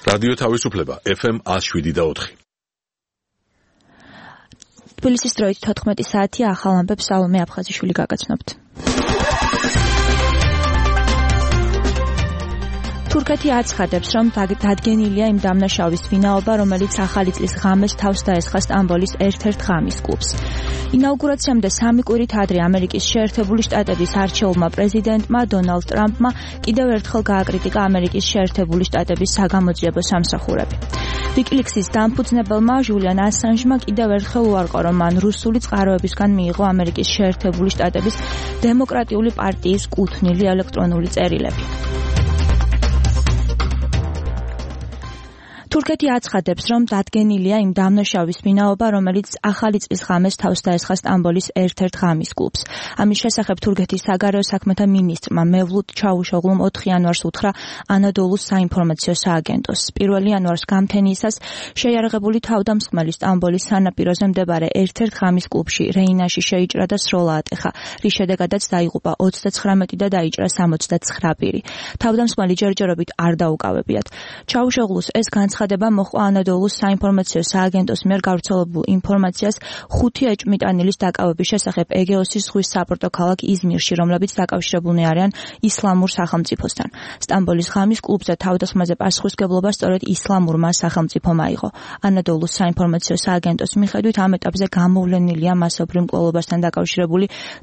რადიო თავისუფლება FM 107.4. თბილისის დროით 14 საათია, ახალ ამბებს სალომე აფხაზიშვილი გაგაცნობთ. თურქეთი აცხადებს, რომ დადგენილია იმ დამნაშავის ვინაობა, რომელიც ახალი წლის ღამეს თავს დაესხა სტამბოლის ერთ-ერთ ღამის კლუბს. ინაუგურაციამდე 3 კვირით ადრე ამერიკის შეერთებული შტატების არჩეულმა პრეზიდენტმა დონალდ ტრამპმა კიდევ ერთხელ გააკრიტიკა ამერიკის შეერთებული შტატების საგამოძიებო სამსახურები. ვიკილიქსის დამფუძნებელმა ჟულიან ასანჟმა კიდევ ერთხელ უარყო, რომ მან რუსული წყაროებისგან მიიღო ამერიკის შეერთებული შტატების დემოკრატიული პარტიის კუთვნილი ელექტრონული წერილები. თურქეთი აცხადებს, რომ დადგენილია იმ დამნაშავის ვინაობა, რომელიც ახალი წლის ღამეს თავს დაესხა სტამბოლის ერთ-ერთ ღამის კლუბს. ამის შესახებ თურქეთის საგარეო საქმეთა მინისტრმა მევლութ ჩავუშოღლუმ 4 იანვარს უთხრა ანადოლუს საინფორმაციო სააგენტოს. 1 იანვარს გამთენიისას შეიარაღებული თავდამსხმელი სტამბოლის სანაპიროზე მდებარე ერთ-ერთ ღამის კლუბში რეინაში შეიჭრა და სროლა ატეხა, რის შედეგადაც დაიღუპა 39 და დაიჭრა 69 პირი. თავდამსხმელი ჯერჯერობით არ დაუკავებიათ. ჩავუშოღლუს ეს განცხადება მოჰყვა ანადოლუს საინფორმაციო სააგენტოს მიერ გავრცელებულ ინფორმაციას 5 ეჭვმიტანილის დაკავების შესახებ ეგეოსის ზღვის საპორტო ქალაქ იზმირში, რომლებიც დაკავშირებულნი არიან ისლამურ სახელმწიფოსთან. სტამბოლის ღამის კლუბზე თავდასხმაზე პასუხისმგებლობა სწორედ ისლამურმა სახელმწიფომ აიღო. ანადოლუს საინფორმაციო სააგენტოს მიხედვით ამ ეტაპზე გამოვლენილია მასობრივ მკვლელობასთან დაკავშირებული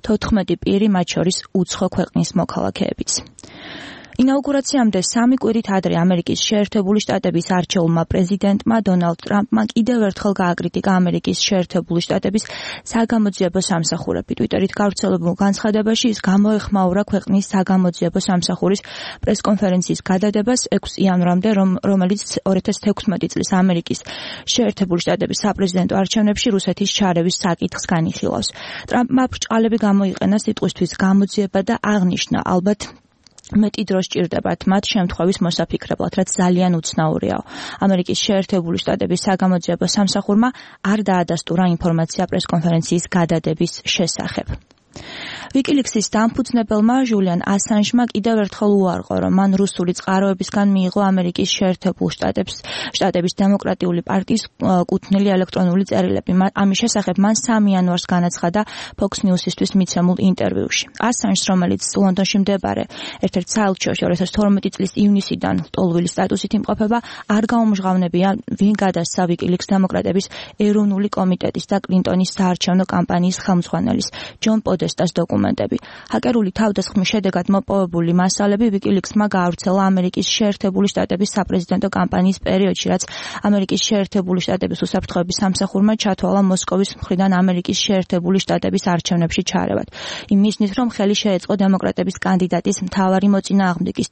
14 პირი, მათ შორის უცხო ქვეყნის მოქალაქეებიც. ინაუგურაციამდე 3 კვირით ადრე ამერიკის შეერთებული შტატების არჩეულმა პრეზიდენტმა დონალდ ტრამპმა კიდევ ერთხელ გააკრიტიკა ამერიკის შეერთებული შტატების საგამოძიებო სამსახურები. ტვიტერით გავრცელებულ განცხადებაში ის გამოეხმაურა ქვეყნის საგამოძიებო სამსახურის პრესკონფერენციის გადადებას 6 იანვრამდე, რომელიც 2016 წლის ამერიკის შეერთებული შტატების საპრეზიდენტო არჩევნებში რუსეთის ჩარევის საკითხს განიხილავს. ტრამპმა ბრჭყალები გამოიყენა სიტყვისთვის გამოძიება და აღნიშნა, ალბათ მეტი დრო სჭირდებათ მათ შემთხვევის მოსაფიქრებლად, რაც ძალიან უცნაურია. ამერიკის შეერთებული შტატების საგამოძიებო სამსახურმა არ დაადასტურა ინფორმაცია პრესკონფერენციის გადადების შესახებ. ვიკილიქსის დამფუძნებელმა ჟულიან ასანჟმა კიდევ ერთხელ უარყო, რომ მან რუსული წყაროებისგან მიიღო ამერიკის შეერთებულ შტატების დემოკრატიული პარტიის კუთვნილი ელექტრონული წერილები. ამის შესახებ მან 3 იანვარს განაცხადა Fox News-ისთვის მიცემულ ინტერვიუში. ასანჟს, რომელიც ლონდონში მდებარე ერთ-ერთ საელჩოში 2012 წლის ივნისიდან ლტოლვილი სტატუსით იმყოფება, არ გაუმჟღავნებია, ვინ გადასცა ვიკილიքს დემოკრატების ეროვნული კომიტეტის და კლინტონის საარჩევნო კამპანიის ხელმძღვანელის ჯონ პოდესტას დოკუმენტები. ჰაკერული თავდასხმის შედეგად მოპოვებული მასალები ვიკილიქსმა გაავრცელა ამერიკის შეერთებული შტატების საპრეზიდენტო კამპანიის პერიოდში, რაც ამერიკის შეერთებული შტატების უსაფრთხოების სამსახურმა ჩათვალა მოსკოვის მხრიდან ამერიკის შეერთებული შტატების არჩევნებში ჩარევად. იმ მიზნით, რომ ხელი შეეწყო დემოკრატების კანდიდატის მთავარი მოწინააღმდეგის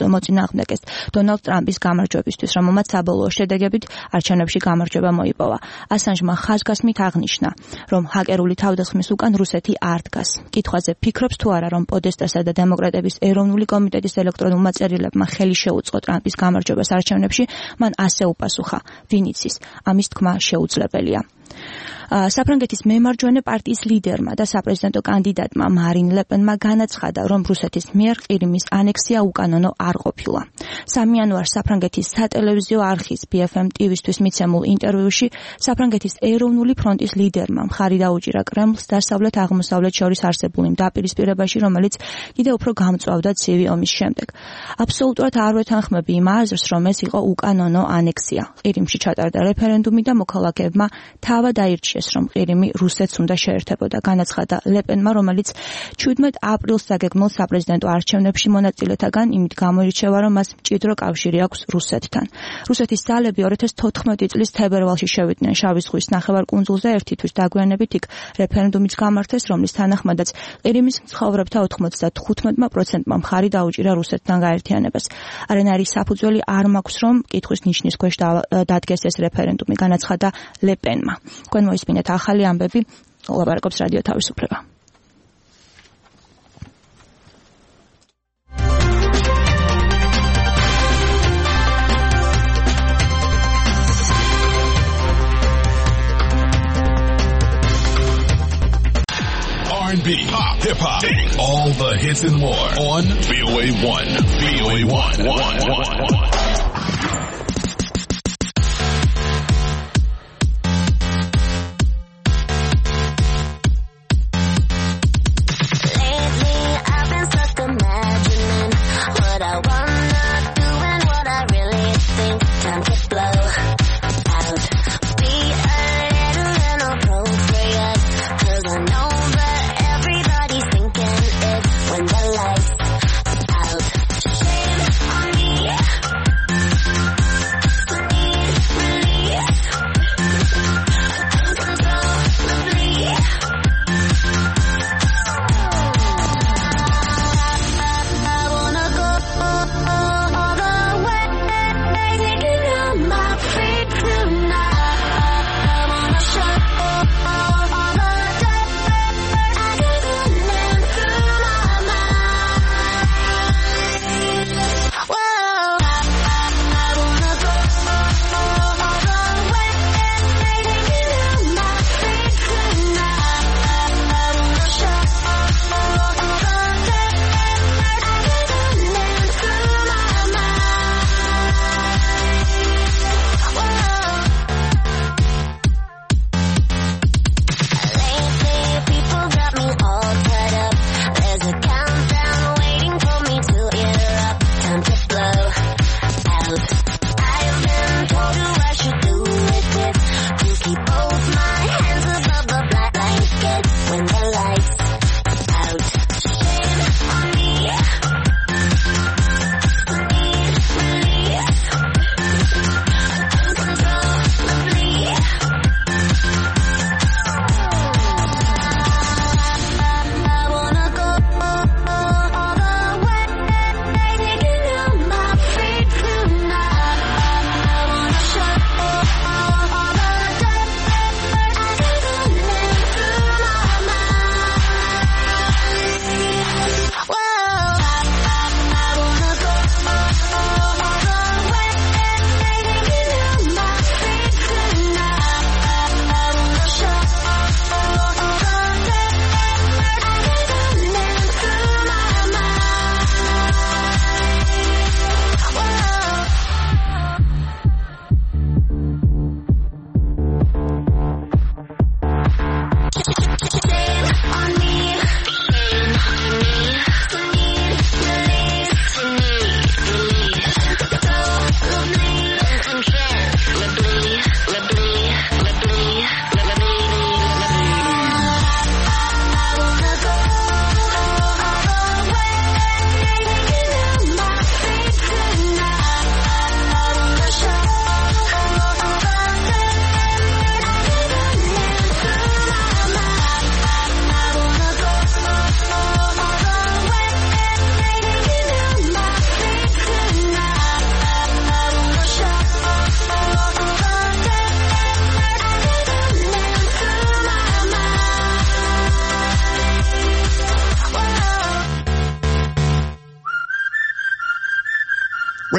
დონალდ ტრამპის გამარჯვებისთვის, რომელმაც საბოლოო შედეგებით არჩევნებში გამარჯვება მოიპოვა. ასანჟმა ხაზგასმით აღნიშნა, რომ ჰაკერული თავდასხმის უკან რუსეთი არ დგას. კითხვაზე ფიქრობს თუ არა, რომ პოდესტასა და დემოკრატების ეროვნული კომიტეტის ელექტრონულმა წერილებმა ხელი შეუწყო ტრამპის გამარჯვებას არჩევნებში, მან ასე უპასუხა, ვინ იცის, ამის თქმა შეუძლებელია. საფრანგეთის მემარჯვენე პარტიის ლიდერმა და საპრეზიდენტო კანდიდატმა მარინ ლეპენმა განაცხადა, რომ რუსეთის მიერ ყირიმის ანექსია უკანონო არ ყოფილა. 3 იანვარს საფრანგეთის სატელევიზიო არხის BFM TV-ისთვის მიცემულ ინტერვიუში საფრანგეთის ეროვნული ფრონტის ლიდერმა მხარი დაუჭირა კრემლს დასავლეთ-აღმოსავლეთ შორის არსებულ იმ დაპირისპირებაში, რომელიც კიდევ უფრო გამწვავდა ცივი ომის შემდეგ. აბსოლუტურად არ ვეთანხმები იმ აზრს, რომ ეს იყო უკანონო ანექსია. ყირიმში ჩატარდა რეფერენდუმი და მოქალაქეებმა თავად აირჩიეს, რომ ყირიმი რუსეთს უნდა შეერთებოდა, განაცხადა ლეპენმა, რომელიც 17 აპრილს დაგეგმილ საპრეზიდენტო არჩევნებში მონაწილეთაგან იმით გამოირჩევა, რომ მას მჭიდრო კავშირი აქვს რუსეთთან. რუსეთის ძალები 2014 წლის თებერვალში შევიდნენ შავი ზღვის ნახევარკუნძულზე ერთი თვის დაგვიანებით იქ რეფერენდუმიც გამართეს, რომლის თანახმადაც ყირიმის მცხოვრებთა 95%-მა მხარი დაუჭირა რუსეთთან გაერთიანებას. არანაირი საფუძველი არ მაქვს, რომ კითხვის ნიშნის ქვეშ დადგეს ეს რეფერენდუმი, განაცხადა ლეპენმა. თქვენ მოისმინეთ ახალი ამბები, ლაპარაკობს რადიო თავისუფლება. R&B, pop, hip-hop, all the hits and more on VOA1. VOA1.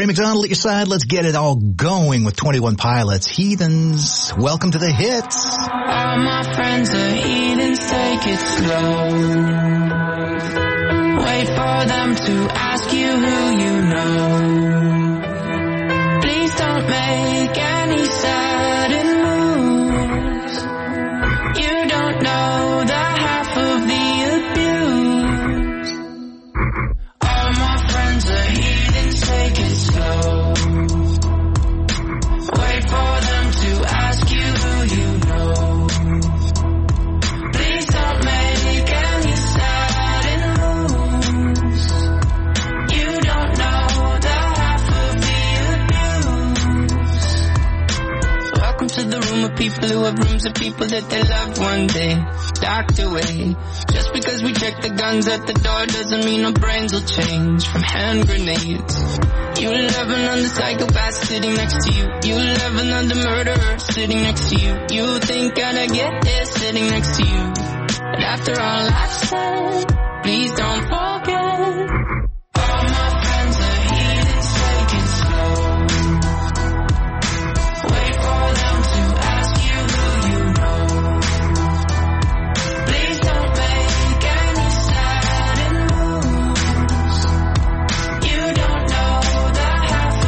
Ray McDonald at your side. Let's get it all going with 21 Pilots. Heathens, welcome to the hits. All my friends are heathens, take it slow. Wait for them to ask you who you know. Please don't make any sudden moves. You don't know the half of the abuse. All my friends are heathens, take it slow. Wait for them to ask you who you know. Please don't make any sudden moves. You don't know the half of the abuse. Welcome to the room of people who have rooms of people that they loved one day docked away. Just because we check the guns at the door doesn't mean our brains will change from hand grenades. You love another psychopath sitting next to you. You love another murderer sitting next to you. You think I'd get there sitting next to you. But after all I've said, please don't forget. All my friends are heathens, take it slow. Wait for them to ask you who you know. Please don't make any sudden moves. You don't know the half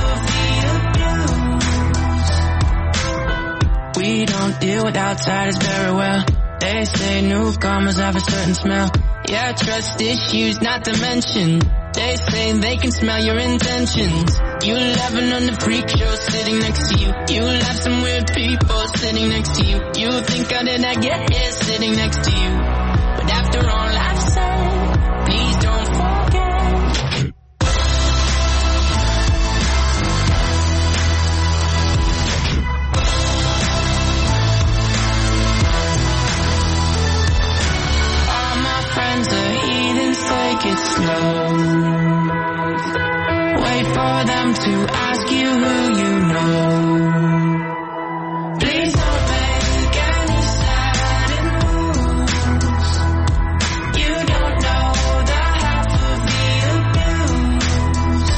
of the abuse. We don't deal with outsiders very well. They say newcomers have a certain smell. Yeah, trust issues not to mention. They say they can smell your intentions. You laughing on the freak show sitting next to you. You laugh some weird people sitting next to you. You think how did I get here sitting next to you. But after all I've said, please don't forget. All my friends are heathens, take it slow. Wait for them to ask you who you know. Please don't make any sudden moves. You don't know the half of the abuse.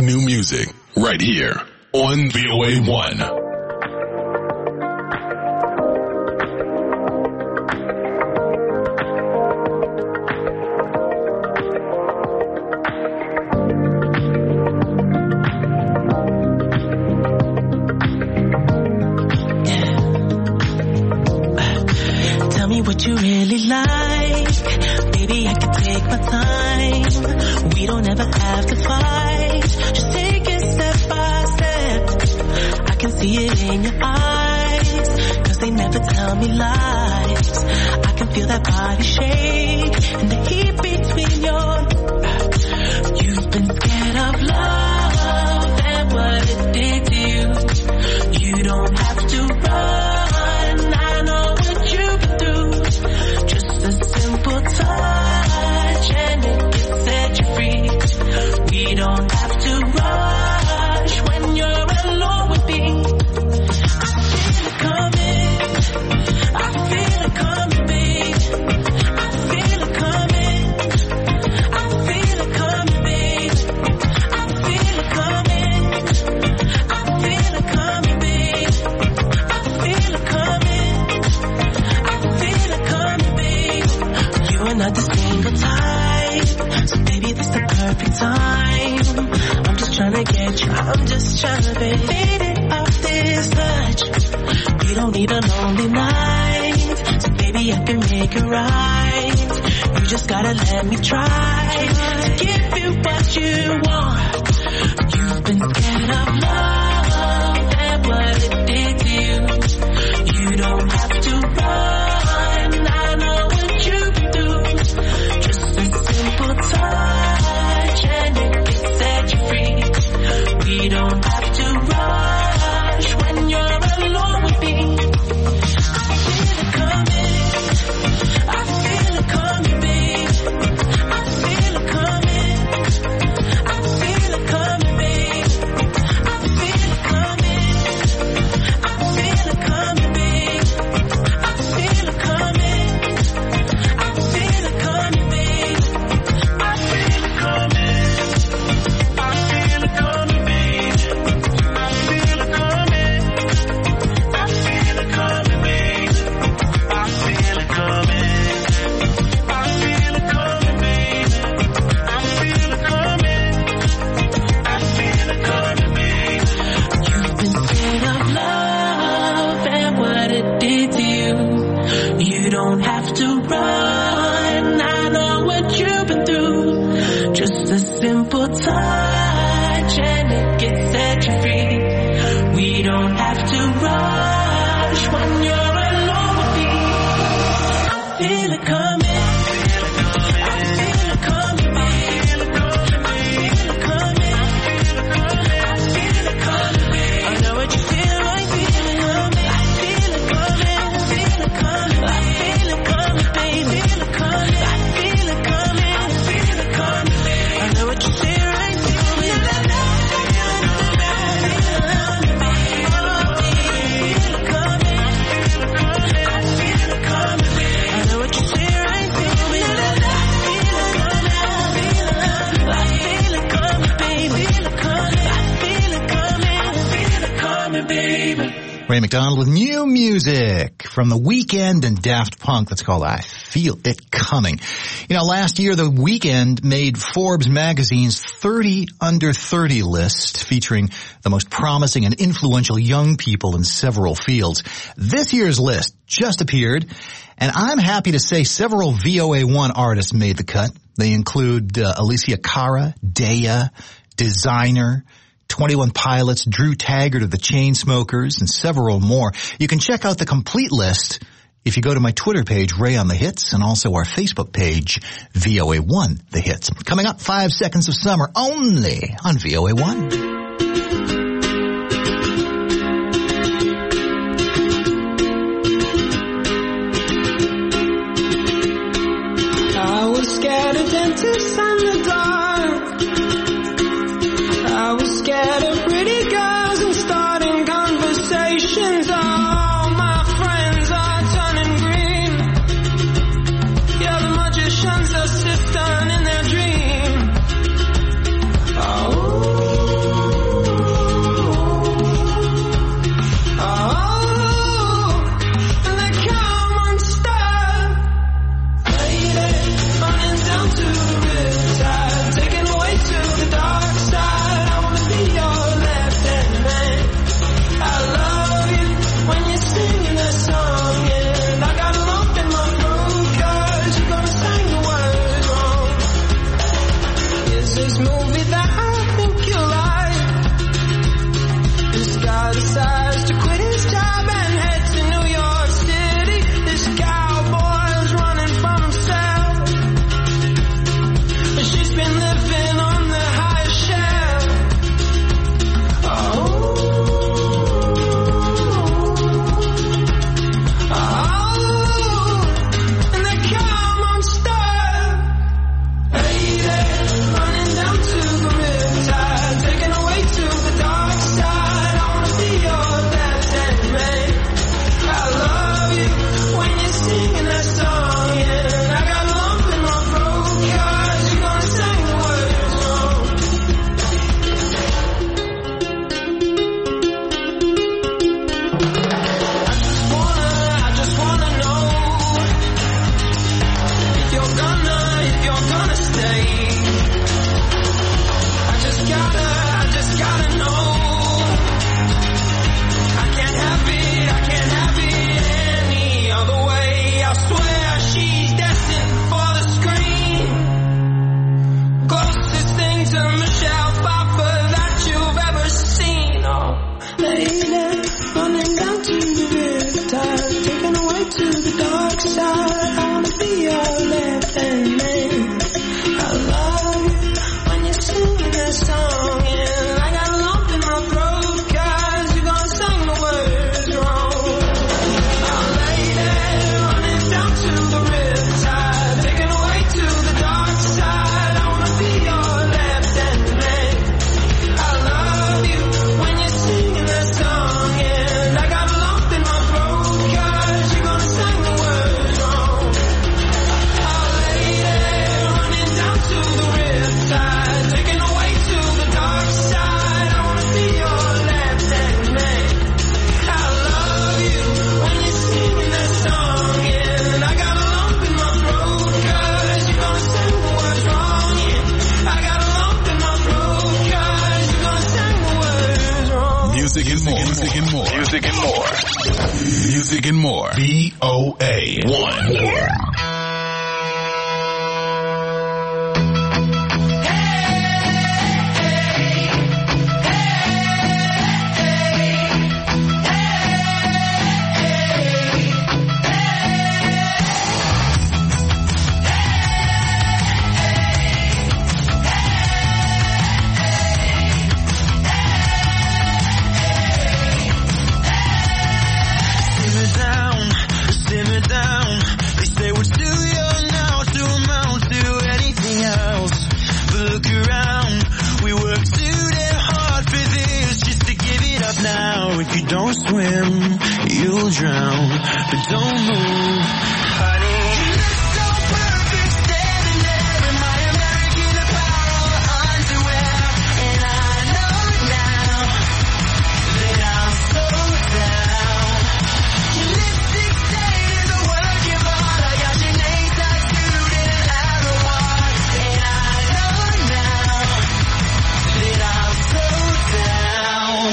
new music right here on VOA1. What you really like, baby, I can take my time. We don't ever have to fight, just take it step by step. I can see it in your eyes, 'cause they never tell me lies. I can feel that body shake and the heat between you've been scared of love and what it did to you. You don't have to run, I know what you've been through. Just a simple touch and it can set you free. We don't have to rush when you're alone with me. I feel it coming, I feel it coming, babe. I feel it coming, I feel it coming, babe. I feel it coming, I feel it coming, babe. I feel it coming, I feel it coming, babe. You are not the single type, so baby this the perfect time. I'm just trying to get you, I'm just trying to be faded off this touch. We don't need a lonely night, so baby I can make it right. You just gotta let me try to give you what you want. You've been scared of love and what it did to you. You don't have to run, I know what you've been through. Just a simple touch and it can set you free. We don't have to rush when you're alone with me. I feel it coming, I feel it coming, babe. I feel it coming, I feel it coming, babe. I feel it coming, I feel it coming, babe. I feel it coming, I feel it coming, babe. I feel it coming, I feel it coming, babe. I feel it coming, I feel it coming, babe. I feel it coming, I feel it coming, babe. I feel it coming, I feel it coming, babe. You've been scared of love and what it did to you. You don't have to run, I know what you've been through. Just a simple touch and it can set you free. We don't have to rush when you're alone with me. I feel it coming, I feel it coming, babe. I feel it coming, I feel it coming, babe. I know what you feel, I feel it coming. I feel it coming, I feel it coming, I feel it coming, babe. I feel it coming, I feel it coming, I feel it coming, babe. I know what you feel, I feel it. Ray McDonald with new music from The Weeknd and Daft Punk. That's called I Feel It Coming. You know, last year The Weeknd made Forbes magazine's 30 under 30 list featuring the most promising and influential young people in several fields. This year's list just appeared, and I'm happy to say several VOA1 artists made the cut. They include Alicia Cara, Daya, Designer, 21 Pilots, Drew Taggart of the Chainsmokers, and several more. You can check out the complete list if you go to my Twitter page, Ray on the Hits, and also our Facebook page, VOA1 The Hits. Coming up, 5 Seconds of Summer, only on VOA1. I was scared of dentists and the dark. I was scared of pretty girls and starting conversations. All my friends are turning green. Yeah, the magician's assistant in their dream. Oh. decides to quit his job and head to New York City. This cowboy's running from himself. She's been living on the highest shelf. And they come unstuck. Hey there, running down to the riptide, taken away to the dark side. I wanna be your left-hand man. I love you when you're singing that song, yeah. I got a lump in my throat 'cause you're gonna sing the words wrong. I just wanna know if you're gonna stay. I just gotta know. I can't have it any other way. I swear she's destined for the screen. Closest thing to Michelle Pfeiffer that you've ever seen. Oh, lady, running down to the riptide, taken away to the dark side. I wanna be your left-hand man. I love you when you're singing that song, and I got a lump in my throat 'cause you're gonna sing the words wrong. Oh, lady, running down to the riptide, taken away to the dark side. I wanna be your left-hand man. I love you when you're singing that song, and I got a lump in my throat 'cause you're gonna sing the words wrong. Oh, lady, running down to the riptide, taken away to the dark side. I wanna be your left-hand man. I love you when you're singing that song, and I got a lump in my throat 'cause you're gonna sing the words wrong. Yeah, I got a lump in my throat 'cause you're gonna sing the words wrong. Music and more. Music and more. Music and more. Music and more. VOA1. Simmer down. They say we're still young now to amount to anything else. But look around, we work too damn hard for this just to give it up now. If you don't swim, you'll drown. But don't move, honey. You look so perfect standing there in my American Apparel underwear. And I know now that I'm so down. Your lipstick stain is a work of art. I got your name tattooed in an arrow heart. And I know now that I'm so down.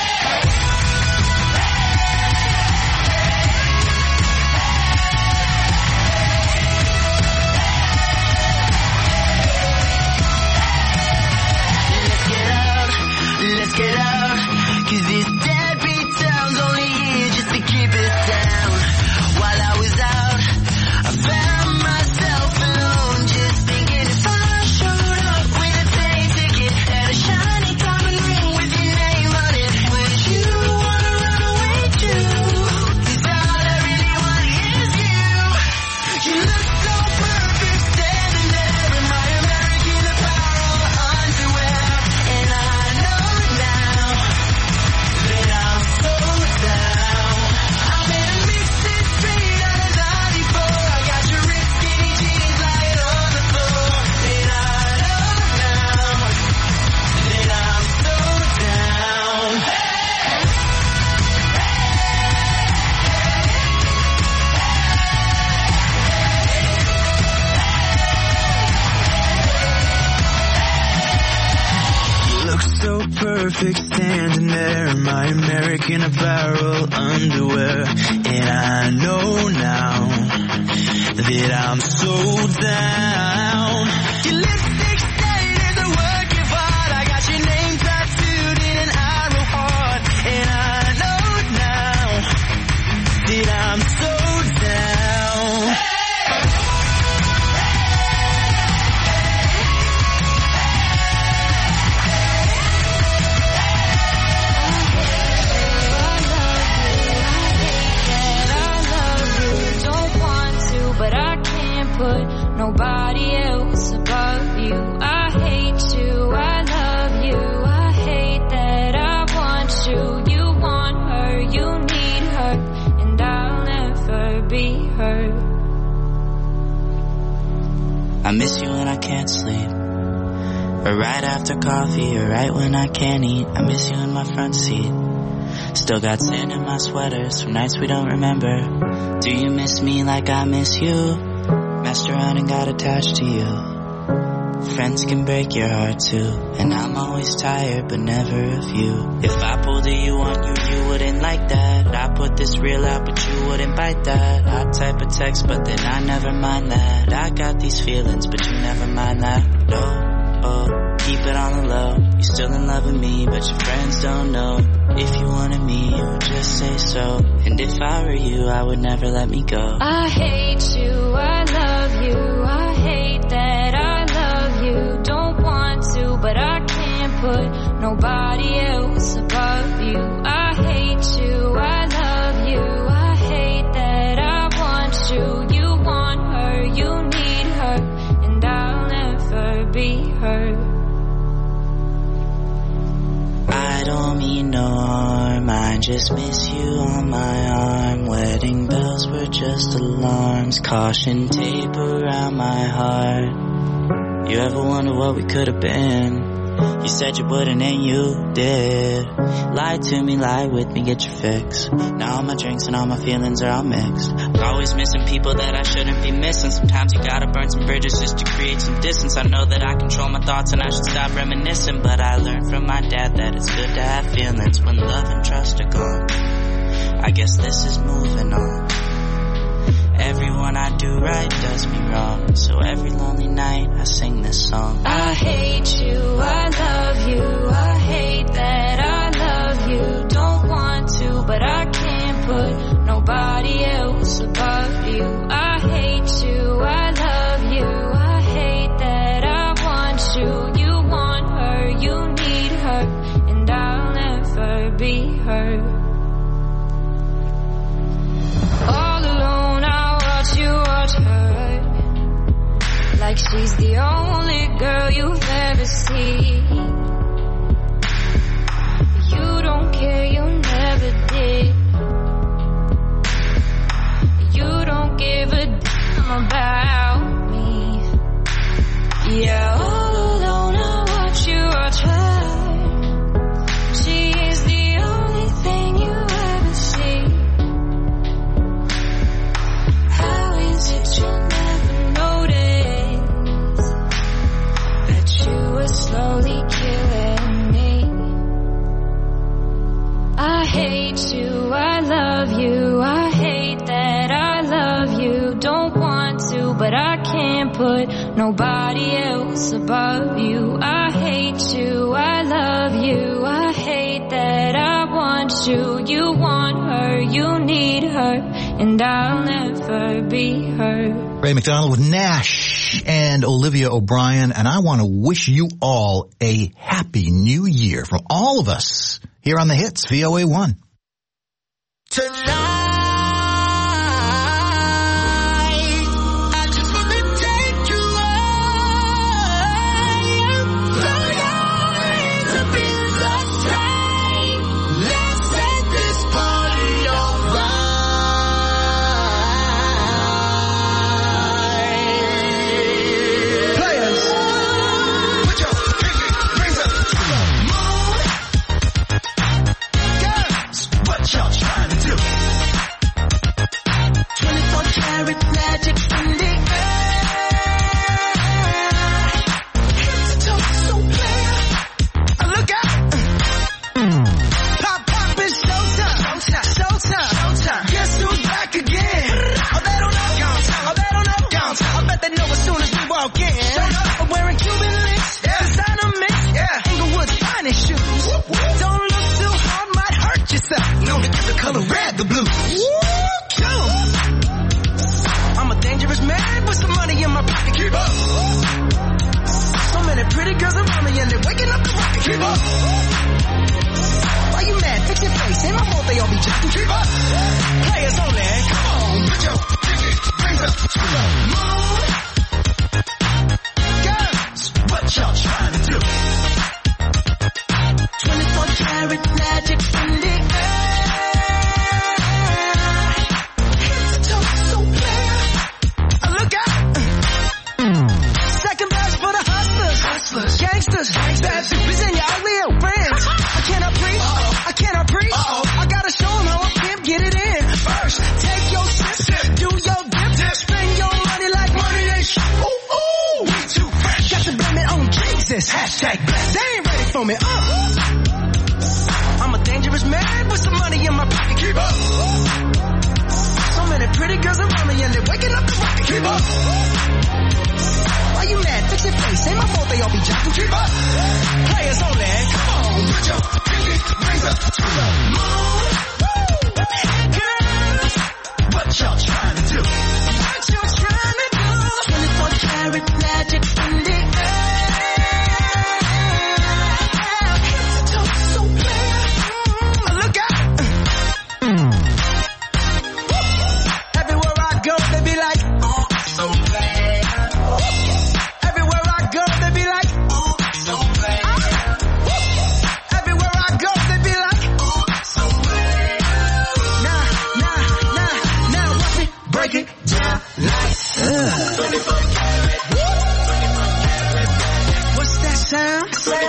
Let's get out, 'cause this deadbeat town's only here just to keep us down. While I was out, I found myself alone, just thinking if I showed up with a plane ticket and a shiny diamond ring with your name on it, would you wanna run away too? 'Cause all I really want is you. You look so perfect standing there in my American Apparel underwear. And I know now that I'm so down. I'm in a mixed street on a 94. I got your ripped skinny jeans lying on the floor. And I know now that I'm so down. You look so perfect standing there in my American Apparel underwear. And I know now that I'm so down. Your lipstick stain is a work of art. I got your name tattooed in an arrow heart. And I I miss you when I can't sleep, or right after coffee, or right when I can't eat. I miss you in my front seat. Still got sand in my sweaters from nights we don't remember. Do you miss me like I miss you? Messed around and got attached to you. Friends can break your heart too, and I'm always tired but never of you. If I pulled a you on you, you wouldn't like that. I put this real out but you wouldn't bite that. I type a text but then I never mind that. I got these feelings but you never mind that. Oh, keep it on the low. You're still in love with me but your friends don't know. If you wanted me, you would just say so. And if I were you, I would never let me go. I hate you, I love you, I hate that I love you. Don't want to, but I can't put nobody else above you. I hate you, I love you, I hate that I want you. You want her, you need her, and I'll never be her. I don't mean no harm, I just miss you on my arm. Wedding bells were just alarms, caution tape around my heart. You ever wonder what we could have been? You said you wouldn't and you did. Lie to me, lie with me, get your fix. Now all my drinks and all my feelings are all mixed. Always missing people that I shouldn't be missing. Sometimes you gotta burn some bridges just to create some distance. I know that I control my thoughts and I should stop reminiscing, but I learned from my dad that it's good to have feelings when love and trust are gone. I guess this is moving on. Everyone I do right does me wrong, so every lonely night I sing this song. I hate you, I love you, I hate that I love you. Don't want to, but I can't put nobody else above you. I hate you, I love you, I hate that I want you. You want her, you need her, and I'll never be her. All alone I watch you watch her, like she's the only girl you've ever seen. You don't care, you never did. You don't give a damn about me. Yeah, all alone I watch you watch her. She is the only thing you ever see. How is it you never notice that you were slowly killing me? I hate you, I love you, I hate that I love you. Don't want to, but I can't put nobody else above you. I hate you, I love you, I hate that I want you. You want her, you need her, and I'll never be her. Ray McDonald with Nash and Olivia O'Brien, and I want to wish you all a happy new year from all of us here on the Hits, VOA1. Tonight, I just want to take you away. Going to be the same. Let's set this party alright. Players, put your pinky rings up to the moon. Girls, what y'all trying to do? 24 karat magic in the air. Head to toe, so clear. Look out. Pop, pop, it's showtime. Showtime, showtime, showtime. Guess who's back again? Oh, they don't know. Oh, they don't know. I bet they know as soon as we walk in. I'm wearing Cuban links. Designer mix. Inglewood's finest shoes. Don't look too hard, might hurt yourself. Known to give the color red the blues. I'm a dangerous man with some money in my pocket. Keep up. So many pretty girls around me and they're waking up the rocket. Keep up. Why you mad? Fix your face. Ain't my fault they all be jacking. Keep up. Players only. Come on, put your pinky rings up to the moon. Girls, what y'all trying to do? 24 karat magic in the air. Head to toe, so clear. Look out. on me. I'm a dangerous man with some money in my pocket. Keep up. So many pretty girls around me and they're waking up the rocket. Keep up. Why you mad? Fix your face. Ain't my fault they all be jocking. Keep up. Players only. Come on, put your pinky rings up to the moon. Girls, what y'all trying to do? What you trying to do? 24 karat magic in the air. So clear. Look out. Everywhere I go, they be like, oh, so bad. Everywhere I go, they be like, oh, so bad. Everywhere I go, they be like, oh, so bad. Now, watch me break it down like, 24 karat. What's that sound?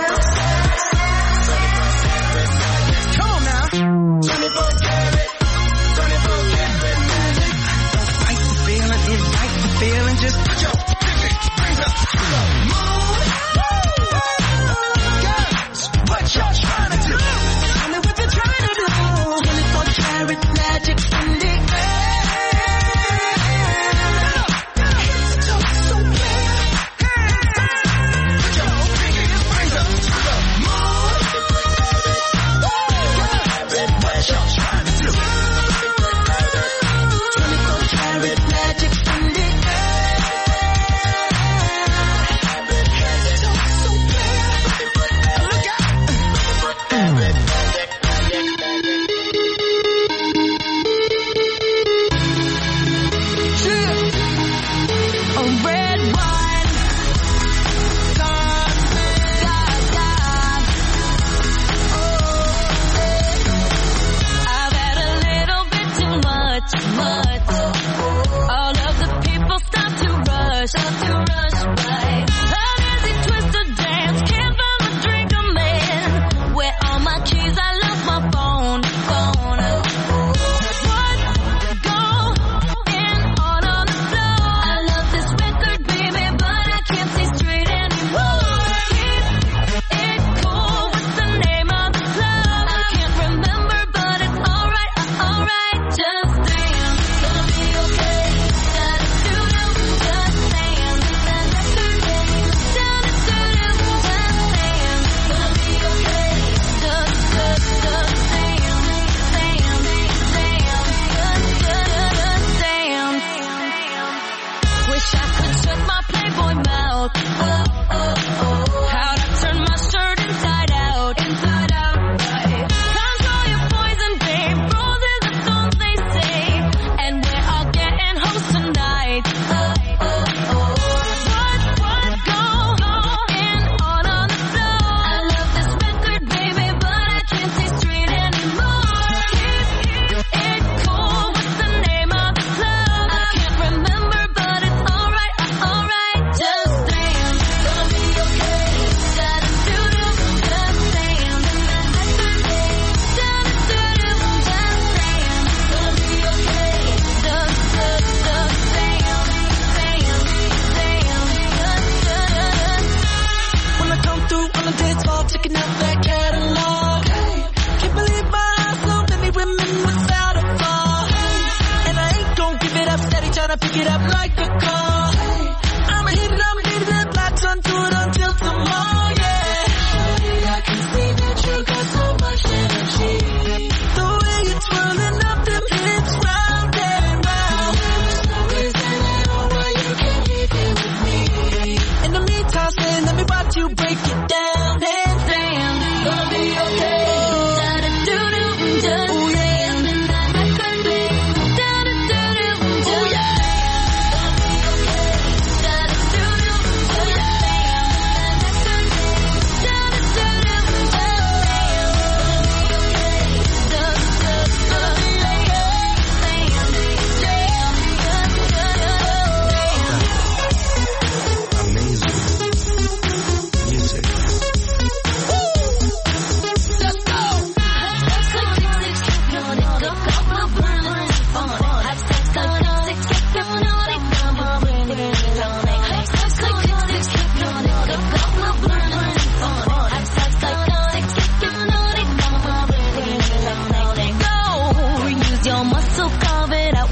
Come on now. 24 karat. 24 karat magic. Don't fight the feeling, invite the feeling. Just put your pinky rings up to the moon. Girls, what y'all trying to do? Tell me what you're trying to do. 24 karat magic in the air. So clear. Put your pinky rings up to the moon. Girls, what y'all trying to do? 24 karat magic in the air. So clear. Look out. A red wine, God. I've had a little bit too much. All of the people stop to rush by. An easy twist to dance, can't find my drink, I'm in. Where all my keys? I left my phone. What? Go in on the floor. I love this record, baby, but I can't see straight anymore. Keep it cool. What's the name of the club? I can't remember, but it's alright. Just dance, gonna be okay. Da-da-doo-doo, just dance. Da-da-doo-doo, da-da-doo-doo, just dance. Gonna be okay. Just dance. Wish I could shut my Playboy mouth. How'd I turn my shirt inside out? Control your poison, babe. Roses are stones, they say. And we're all getting home tonight. What? Go in on the floor. I love this record, baby, but I can't see straight anymore. Keep it cool. What's the name of the club? I can't remember, but it's alright. Just dance, gonna be okay. Da-da-doo-doo, just dance. Da-da-doo-doo, just dance. Gonna be okay. Just When I come through on the dance floor, checking out that catalog. Can't believe my eyes, so many women without a flaw. And I ain't gon' give it up, steady tryna pick it up like a car. I'ma hit it, lights on to it until tomorrow, yeah. I can see that you got so much energy. The way you're twirling up them hips round and round. There's no reason at all why you can't be there with me. In the meantime, say, let me watch you break it down. Dance, gonna be okay. Da-da-doo-doo, just Ooh, yeah. Da-da-doo-doo, just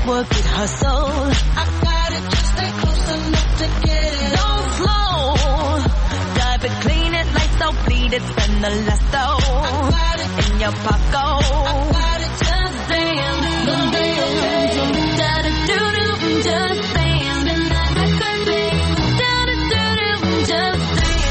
forget her soul. I got it, just stay close enough to get it. Don't slow. Dive it, clean it, lights out, bleed it, spend the last though. In your pocket. I got it, just dance. Da-da-do-do, just dance. Da-da-do-do, just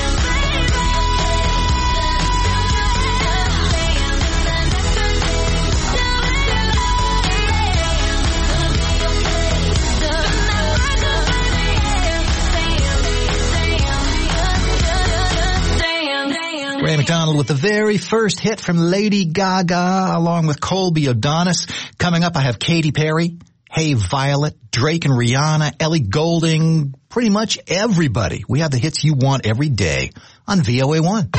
Ray McDonald with the very first hit from Lady Gaga along with Colby O'Donis. Coming up, I have Katy Perry, Hey Violet, Drake and Rihanna, Ellie Goulding, pretty much everybody. We have the hits you want every day on VOA1.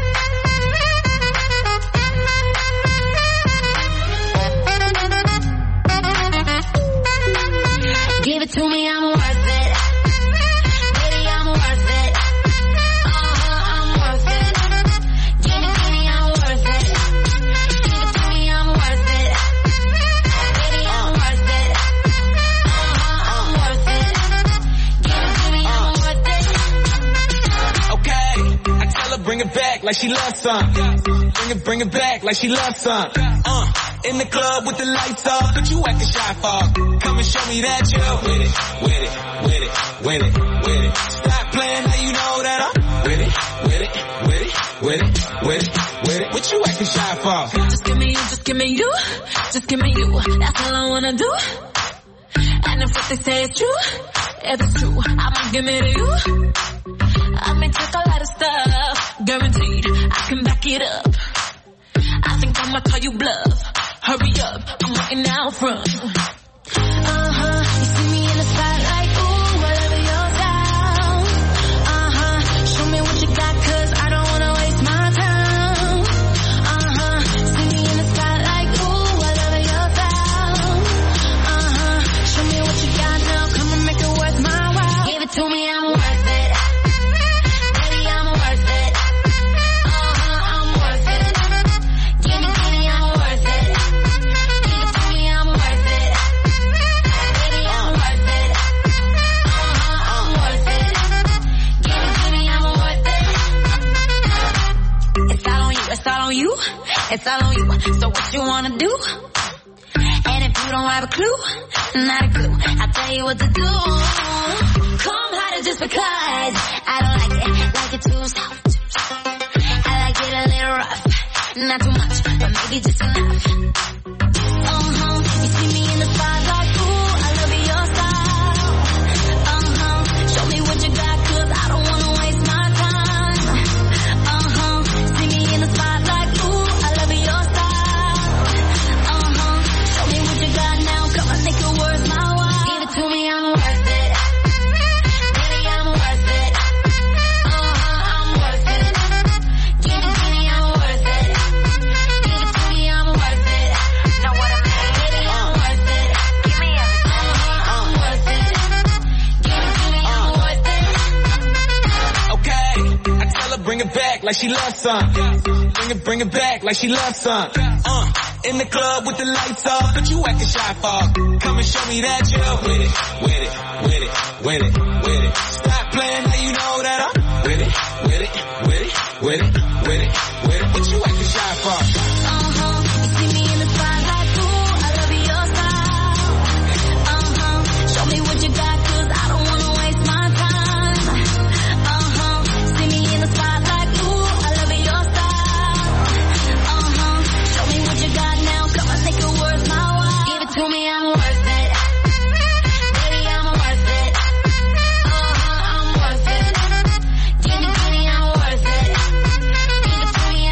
Give it to me, I'm worth it. Baby, I'm worth it. I'm worth it. Give it to me, I'm worth it. Give it to me, I'm worth it. Baby, I'm worth it. I'm worth it. Give it to me, I'm worth it. Okay, I tell her bring it back like she loves some. Bring it back like she loves some. In the club with the lights off, but you acting shy for. Come and show me that you're with it, with it, with it, with it, with it. Stop playing, now you know that I'm with it, with it, with it, with it, with it, with it. What you acting shy for? Just give me you, just give me you, just give me you. That's all I wanna do. And if what they say is true, if it's true, I'ma give it to you. I may take a lot of stuff, guaranteed I can back it up. I think I'ma call you bluff. Hurry up, I'm waiting out front. You see me in the spotlight, ooh, whatever your style. Show me what you got, cause I don't wanna waste my time. See me in the spotlight, ooh, whatever your style. Show me what you got now, come and make it worth my while. Give it to me, I'm worth it. Baby, I'm worth it. I'm worth it. Give it to me, I'm worth it. Give it to me, I'm worth it. Baby, I'm worth it. I'm worth it. Give it to me, I'm worth it. It's all on you, it's all on you. It's all on you, so what you wanna do? And if you don't have a clue, not a clue, I'll tell you what to do. Come harder just because I don't like it too soft. I like it a little rough, not too much, but maybe just enough. You see me in the spotlight, ooh, I love your style. Show me what you got, cause I don't wanna waste my time. See me in the spotlight, ooh, I love your style. Show me what you got now, come on, make it worth my while. Give it to me, I'm worth it. Baby, I'm worth it. I'm worth it. Give it to me, I'm worth it. Give it to me, I'm worth it. Know what I mean? Baby, I'm worth it. Give me everything. I'm worth it. Give it to me, I'm worth it. Okay, I tell her bring it back like she loves some. Bring it back like she loves some. In the club with the lights off, but you acting shy for. Come and show me that you're with it, with it, with it, with it, with it. Stop playing, now you know that I'm with it, with it, with it, with it, with it, with it. What you acting shy for? You see me in the spotlight, ooh, I love your style. Show me what you got, cause I don't wanna waste my time. See me in the spotlight, ooh, I love your style. Show me what you got now, come on, make it worth my while. Give it to me, I'm worth it. Baby, I'm worth it. I'm worth it. Give it to me, I'm worth it. Give it to me,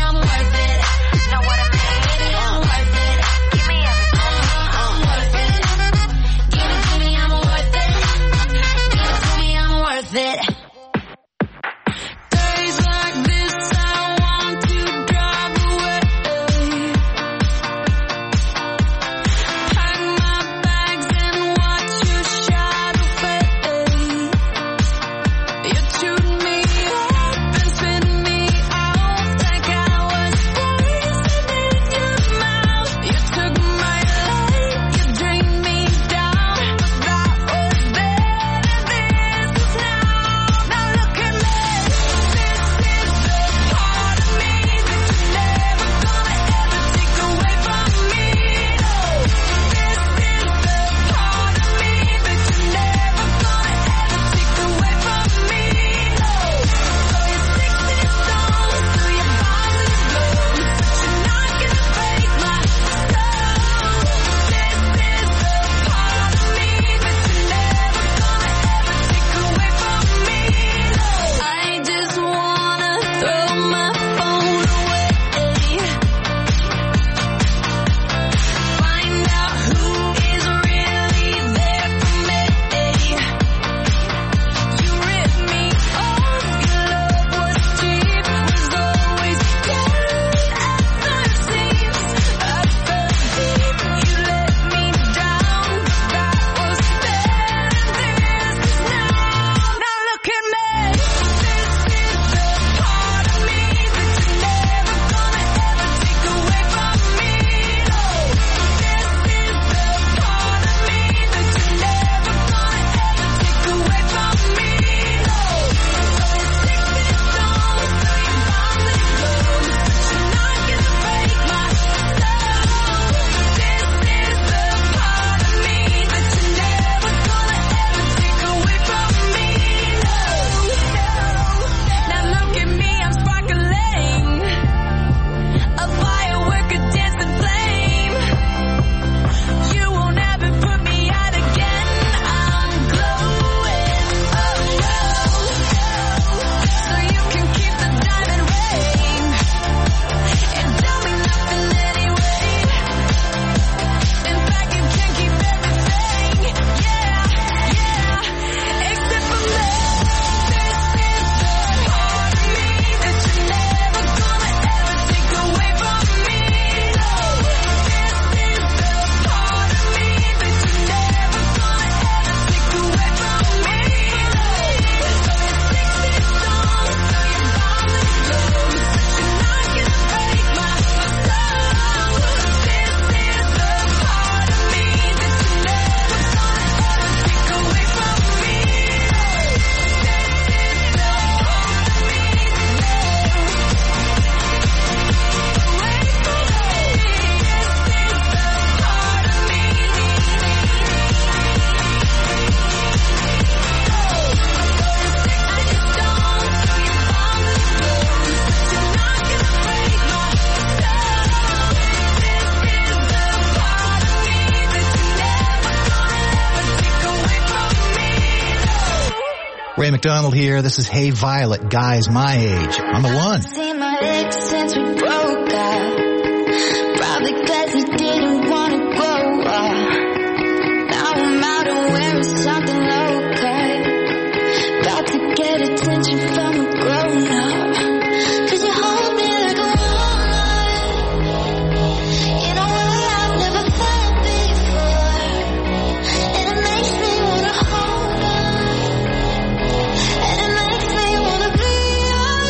Ray McDonald here. This is Hey Violet, Guys My Age on the one. Seen my ex since we broke up. Probably 'cause he didn't want to grow up. Now I'm out and wearing something low cut. About to get attention from a grown up. 'Cause you hold me like a woman in a way I've never felt before. And it makes me wanna hold on. And it makes me wanna be all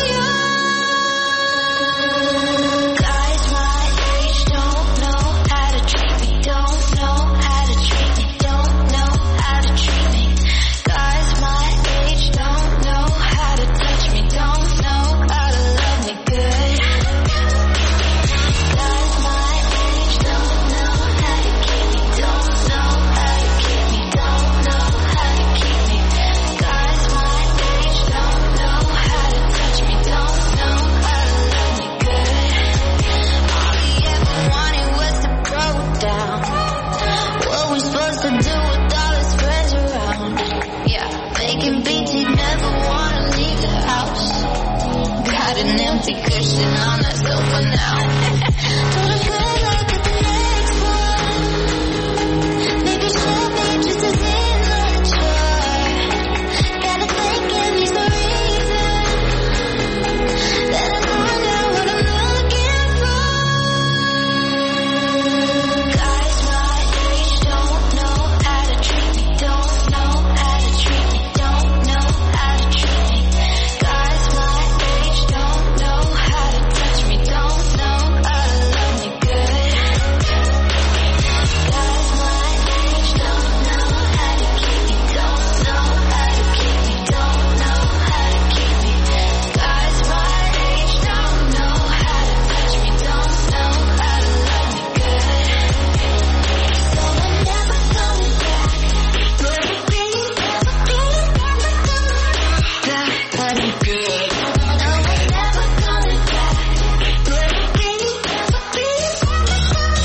yours. Guys my age don't know how to treat me. Don't know how to treat me. Don't know how to treat me. Guys my age don't know how to touch me. Don't know how to love me good. Guys my age don't know how to keep me. Don't know how to keep me. Don't know how to keep me. Guys my age don't know how to touch me. Don't know how to love me good. All he ever wanted was to grow down. What we supposed to do with all his friends around? Yeah, making beats, he'd never wanna leave the house. Got an empty cushion on that sofa now. Told a friend I'd get the next one. Maybe champagne just as immature. Gotta thinking he's the reason that I find out what I'm looking for. Guys my age don't know how to treat me. Don't know how to treat me. Don't know how to treat me. Guys my age don't know how to touch me. Don't know how to love me good. Guys my age don't know how to keep me. Don't know how to keep me. Don't know how to keep me. Guys my age don't know how to touch me. Don't know how to love me good. So I'm never coming back. But it really never feels never coming back. Love me good. No, I'm never coming back. But it really never feels never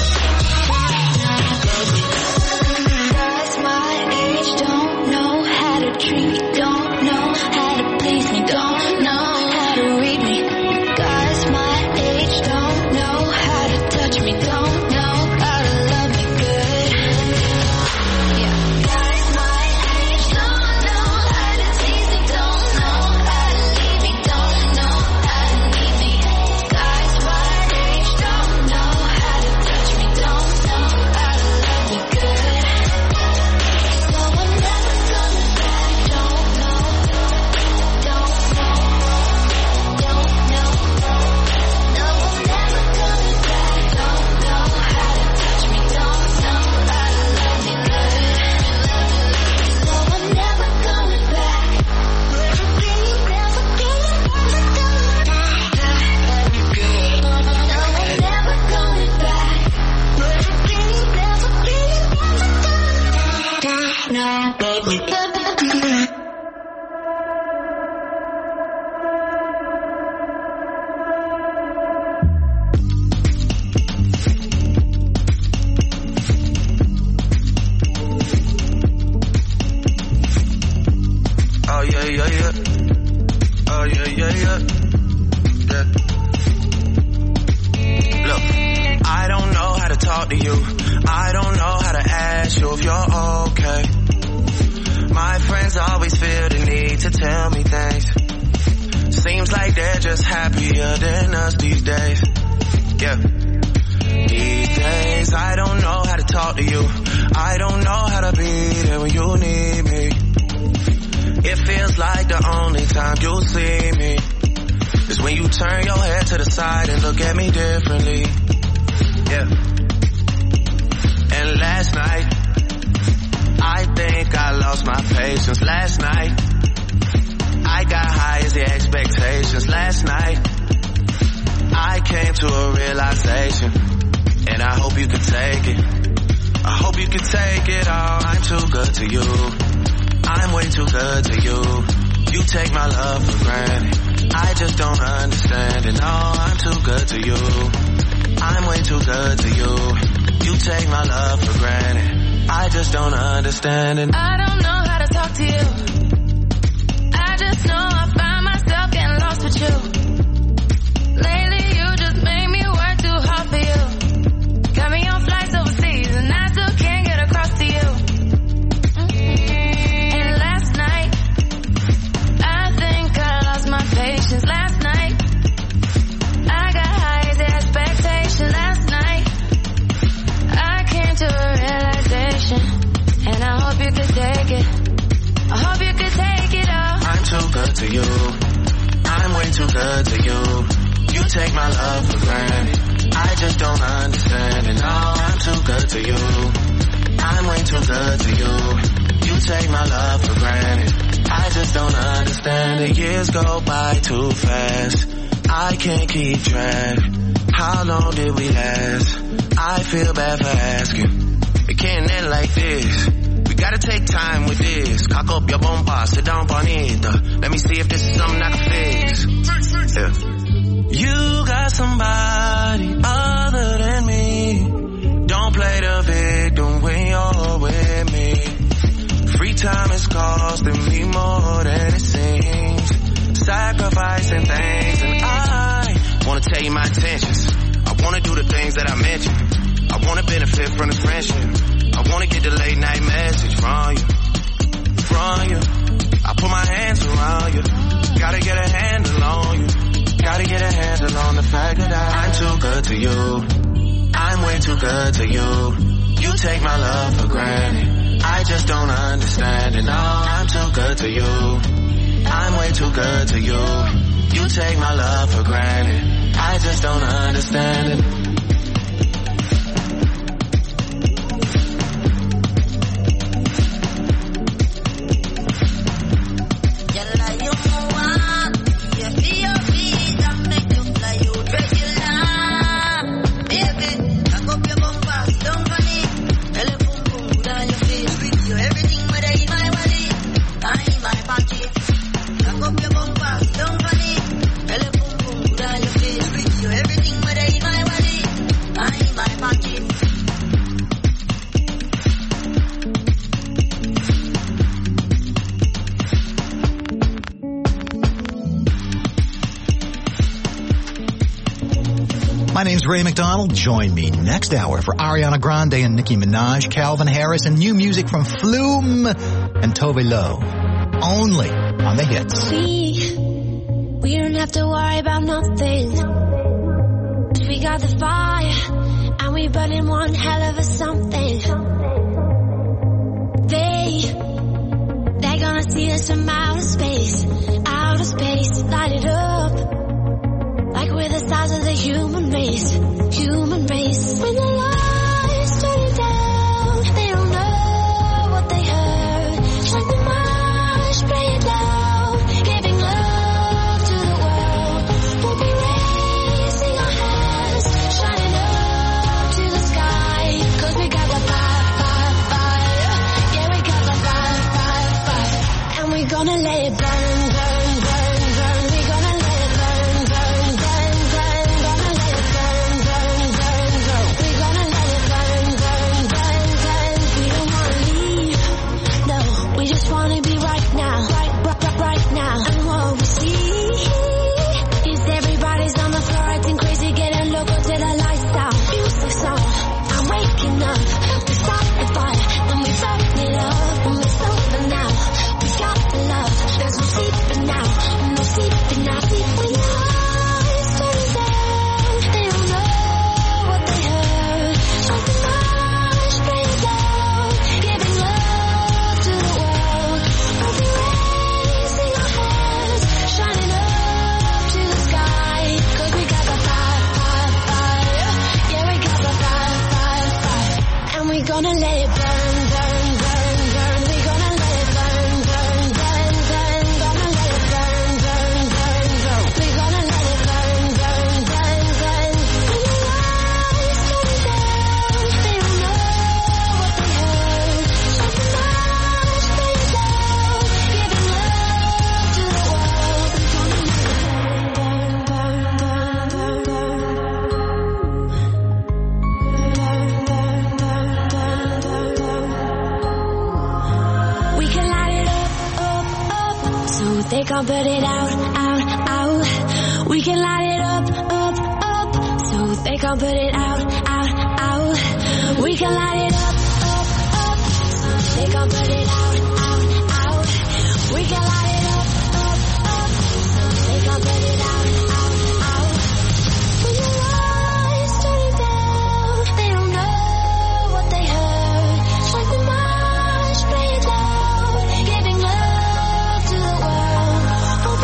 Guys my age don't know how to treat me. Don't know how to please me. Don't know how to read me. Guys my age don't know how to touch me. Don't know how to love me good. Yeah. Guys my age don't know how to tease me. Don't know how to leave me. Don't know how to need me. Guys my age don't know how to touch me. Don't know how to love me good. So I'm never coming back. Don't know. Don't know. Don't know. No, I'm never coming back. Don't know how to touch me. Don't know how to love me good. So I'm never coming back. But it really never feels never coming back. Love me good. No, I'm never coming back. But it really never feels never coming back. No, love me good. Oh yeah, yeah, yeah. Oh yeah, yeah, yeah. Yeah. Look, I don't know how to talk to you. I don't know how to ask you if you're okay. My friends always feel the need to tell me things. Seems like they're just happier than us these days. Yeah. These days, I don't know how to talk to you. I don't know how to be there when you need me. It feels like the only time you'll see me is when you turn your head to the side and look at me differently. Yeah. And last night, I think I lost my patience. Last night, I got high as the expectations. Last night, I came to a realization, and I hope you can take it. I hope you can take it all. I'm too good to you. I'm way too good to you. You take my love for granted. I just don't understand it. No, I'm too good to you. I'm way too good to you. You take my love for granted. I just don't understand it. I don't know how to talk to you. I to you. I'm way too good to you. You take my love for granted. I just don't understand it. No, I'm too good to you. I'm way too good to you. You take my love for granted. I just don't understand it. Years go by too fast. I can't keep track. How long did we last? I feel bad for asking. It can't end like this. We gotta take time with this. Cock up your bomba, sit down bonita. Let me see if this is something I can fix. Yeah. You got somebody other than me. Don't play the victim when you're with me. Free time is costing me more than it seems. Sacrificing things, and I wanna tell you my intentions. I wanna do the things that I mentioned. I wanna benefit from the friendship. I wanna get the late night message from you. I put my hands around you. Gotta get a handle on you. Gotta get a handle on the fact that I'm too good to you. I'm way too good to you. You take my love for granted. I just don't understand it. No, I'm too good to you. I'm way too good to you. You take my love for granted. I just don't understand it. My name's Ray McDonald. Join me next hour for Ariana Grande and Nicki Minaj, Calvin Harris, and new music from Flume and Tove Lo. Only on the hits. We don't have to worry about nothing. 'Cause we got the fire, and we burning one hell of a something. They're gonna see us from outer space, light it up. Like we're the size of the human race. When the lights turn down, they don't know what they heard. Like the march, play it loud, giving love to the world. We'll be raising our hands, shining up to the sky. 'Cause we got the fire. Yeah, we got the fire. And we're gonna let it burn. We're gonna let it burn. We just wanna be right now. And what we see is everybody's on the floor acting crazy, getting local till the lights out. Music's on, I'm waking up. We start the fire, then we burn it up. And we're sober now, we got the love. There's no sleeping now, no sleeping now. When the lights turn down, they don't know what they heard. Like the march, play it loud, giving love to the world. We'll be raising our hands, shining up to the sky. 'Cause we got the fire. Yeah, we got the fire. And we're gonna let it burn. We're gonna let it burn. Gonna let it burn. We're gonna let it burn. When the lights turn down, they don't know what they heard. Like the march, play it loud, giving love to the world. We're gonna let it burn. We can light it up, so they can't put it out. We can light it up, so they can't put it out. We can light it up, so they can't put it out. We can light it up, so they can't put it out. When the lights turn down, they don't know what they heard. Like the march, play it loud, giving love to the world. We'll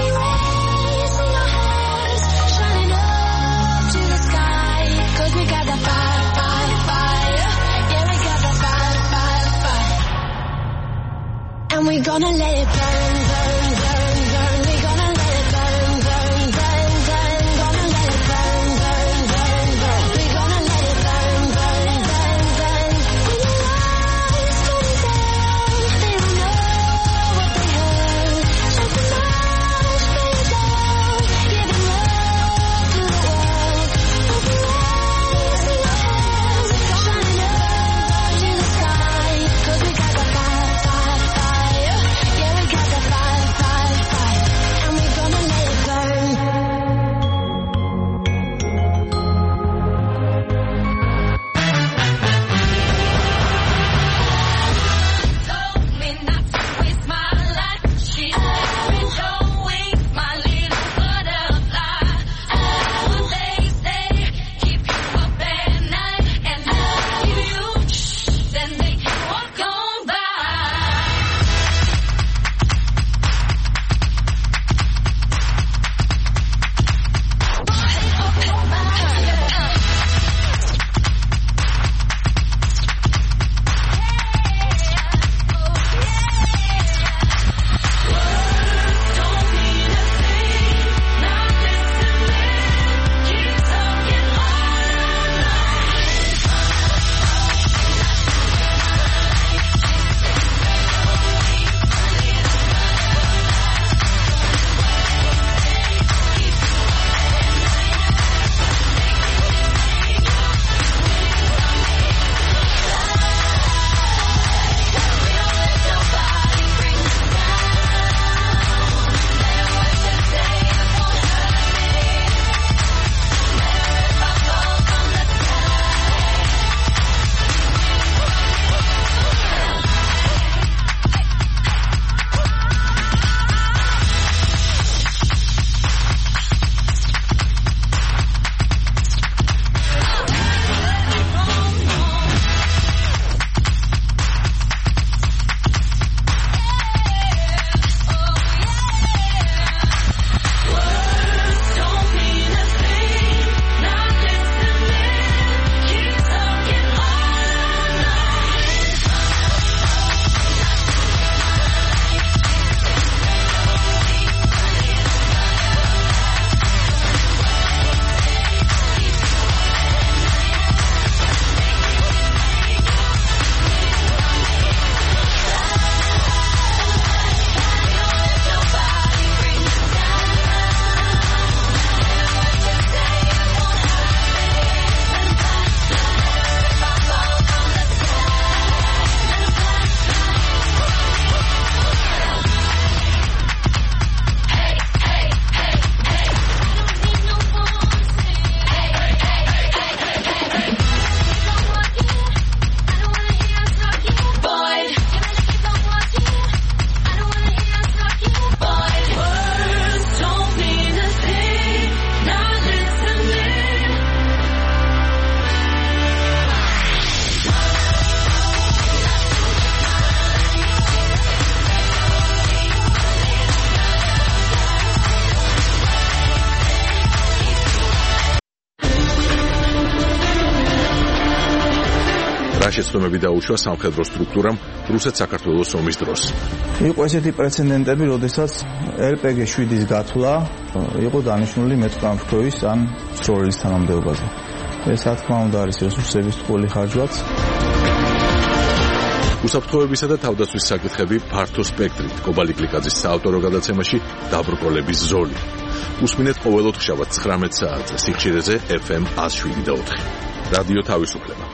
and we're gonna let it burn, burn, burn, burn. We're gonna let it burn, burn, burn, burn. Gonna let it burn, burn, burn, burn. We're gonna let it burn, burn, burn, burn. When your eyes turn down, they don't know what they heard. Shut the mouth, spit it out, giving love to the world. Open eyes in your hands, shining up to the sky. 'Cause we got the fire, fire, fire. Yeah, we got the fire, fire, fire. And we're gonna let it burn. Told me not to waste my life. She said, don't waste my little butterfly. What they say, keep you up at night. And if you, then they can walk on by. რა შეცდომები დაუშვა სამხედრო სტრუქტურამ რუსეთ-საქართველოს ომის დროს. იყო ესეთი პრეცედენტები, როდესაც RPG 7-ის გათვლა იყო დანიშნული მეტყამფრქვევის ან სროლის თანამდებობაზე. ეს რა თქმა უნდა არის რესურსების ტყუილი ხარჯვაც. უსაფრთხოებისა და თავდაცვის საკითხები ფართო სპექტრით კობალი კლიკაძის საავტორო გადაცემაში დაბრკოლების ზოლი. უსმინეთ ყოველდღიურად 19 საათზე სიხშირეზე FM 107.4. რადიო თავისუფლება.